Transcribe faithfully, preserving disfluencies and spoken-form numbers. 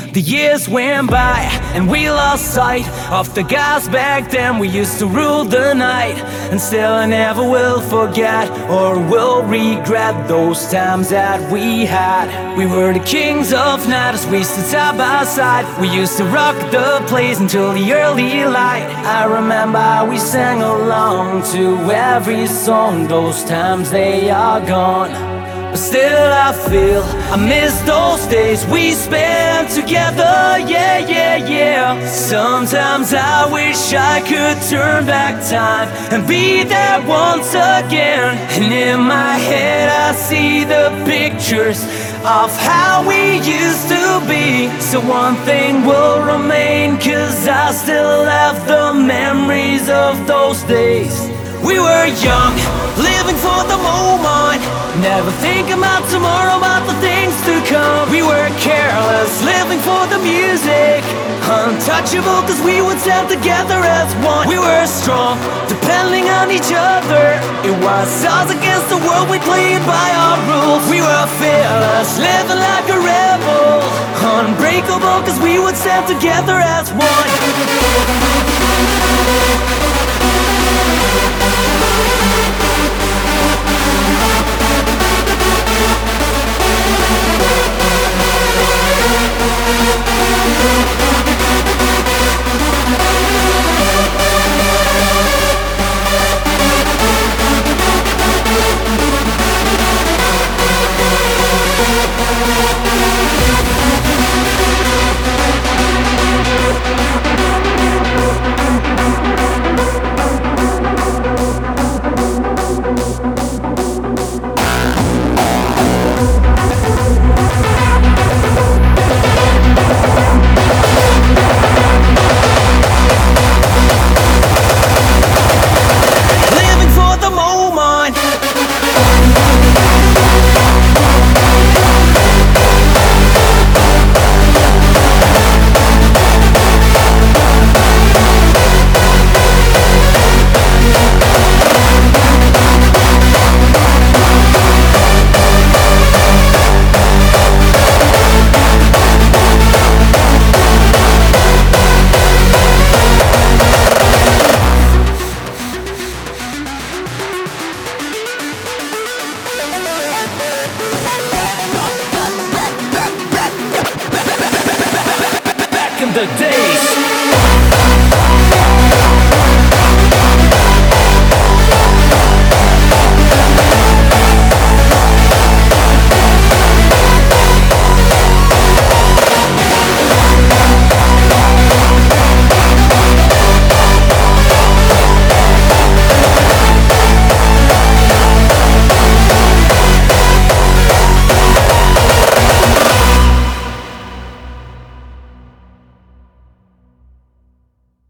The years went by and we lost sight of the guys back then. We used to rule the night, and still I never will forget or will regret those times that we had. We were the kings of night as we stood side by side. We used to rock the place until the early light. I remember how we sang along to every song. Those times, they are gone, but still I feel I miss those days we spent together, yeah, yeah, yeah. Sometimes I wish I could turn back time and be there once again. And in my head I see the pictures of how we used to be. So one thing will remain, 'cause I still have the memories of those days. We were young, living for the moment, never thinking about tomorrow, about the things to come. We were careless, living for the music, untouchable 'cause we would stand together as one. We were strong, depending on each other. It was us against the world, we played by our rules. We were fearless, living like a rebel, unbreakable 'cause we would stand together as one.